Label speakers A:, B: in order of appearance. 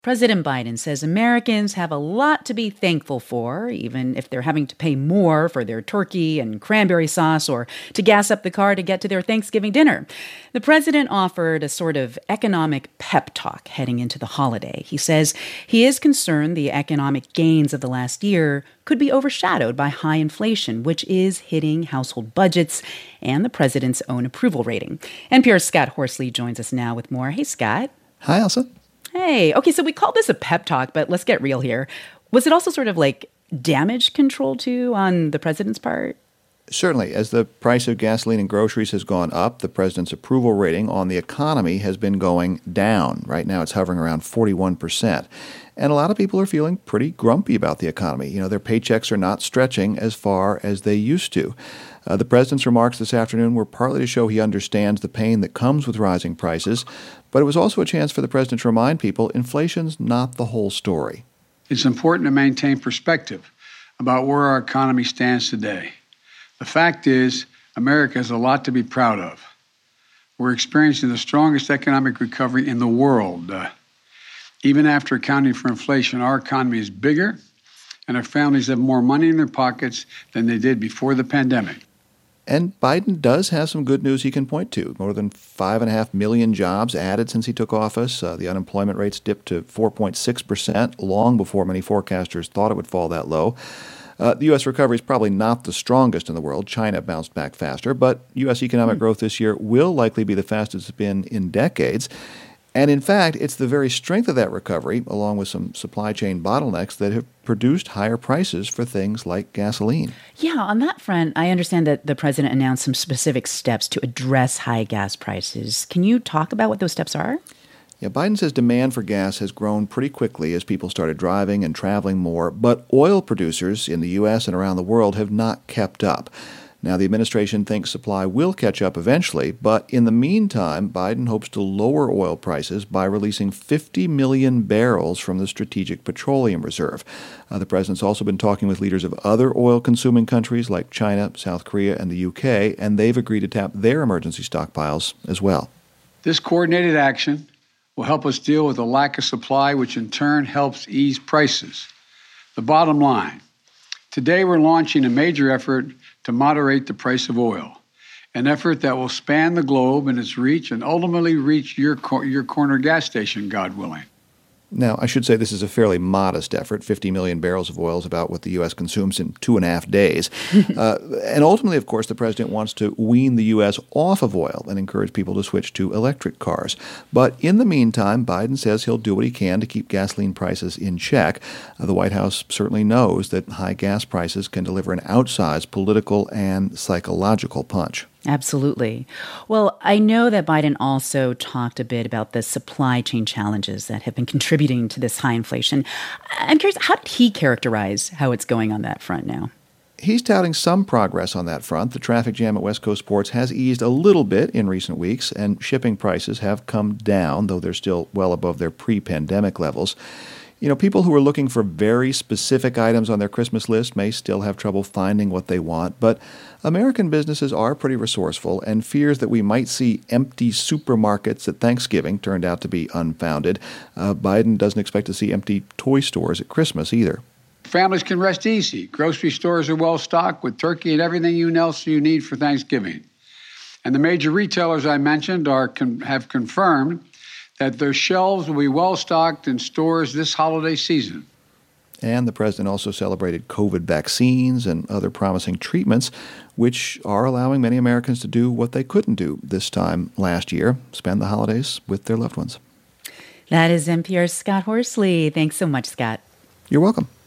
A: President Biden says Americans have a lot to be thankful for, even if they're having to pay more for their turkey and cranberry sauce or to gas up the car to get to their Thanksgiving dinner. The president offered a sort of economic pep talk heading into the holiday. He says he is concerned the economic gains of the last year could be overshadowed by high inflation, which is hitting household budgets and the president's own approval rating. NPR's Scott Horsley joins us now with more. Hey, Scott.
B: Hi, Elsa.
A: Hey, okay, so we call this a pep talk, but let's get real here. Was it also sort of like damage control too on the president's part?
B: Certainly. As the price of gasoline and groceries has gone up, the president's approval rating on the economy has been going down. Right now it's hovering around 41%. And a lot of people are feeling pretty grumpy about the economy. You know, their paychecks are not stretching as far as they used to. The president's remarks this afternoon were partly to show he understands the pain that comes with rising prices, but it was also a chance for the president to remind people inflation's not the whole story.
C: It's important to maintain perspective about where our economy stands today. The fact is, America has a lot to be proud of. We're experiencing the strongest economic recovery in the world. Even after accounting for inflation, our economy is bigger, and our families have more money in their pockets than they did before the pandemic.
B: And Biden does have some good news he can point to. More than 5.5 million jobs added since he took office. The unemployment rate's dipped to 4.6%, long before many forecasters thought it would fall that low. The U.S. recovery is probably not the strongest in the world. China bounced back faster, but U.S. economic growth this year will likely be the fastest it's been in decades. And in fact, it's the very strength of that recovery, along with some supply chain bottlenecks, that have produced higher prices for things like gasoline.
A: Yeah, on that front, I understand that the president announced some specific steps to address high gas prices. Can you talk about what those steps are?
B: Yeah, Biden says demand for gas has grown pretty quickly as people started driving and traveling more, but oil producers in the U.S. and around the world have not kept up. Now, the administration thinks supply will catch up eventually, but in the meantime, Biden hopes to lower oil prices by releasing 50 million barrels from the Strategic Petroleum Reserve. The president's also been talking with leaders of other oil-consuming countries like China, South Korea, and the UK, and they've agreed to tap their emergency stockpiles as well.
C: This coordinated action will help us deal with the lack of supply, which in turn helps ease prices. The bottom line, today we're launching a major effort to moderate the price of oil, an effort that will span the globe in its reach and ultimately reach your corner gas station, God willing.
B: Now, I should say this is a fairly modest effort. 50 million barrels of oil is about what the U.S. consumes in 2.5 days. And ultimately, of course, the president wants to wean the U.S. off of oil and encourage people to switch to electric cars. But in the meantime, Biden says he'll do what he can to keep gasoline prices in check. The White House certainly knows that high gas prices can deliver an outsized political and psychological punch.
A: Absolutely. Well, I know that Biden also talked a bit about the supply chain challenges that have been contributing to this high inflation. I'm curious, how did he characterize how it's going on that front now?
B: He's touting some progress on that front. The traffic jam at West Coast ports has eased a little bit in recent weeks, and shipping prices have come down, though they're still well above their pre-pandemic levels. You know, people who are looking for very specific items on their Christmas list may still have trouble finding what they want, but American businesses are pretty resourceful, and fears that we might see empty supermarkets at Thanksgiving turned out to be unfounded. Biden doesn't expect to see empty toy stores at Christmas either.
C: Families can rest easy. Grocery stores are well stocked with turkey and everything else you need for Thanksgiving. And the major retailers I mentioned have confirmed that their shelves will be well stocked in stores this holiday season.
B: And the president also celebrated COVID vaccines and other promising treatments, which are allowing many Americans to do what they couldn't do this time last year, spend the holidays with their loved ones.
A: That is NPR's Scott Horsley. Thanks so much, Scott.
B: You're welcome.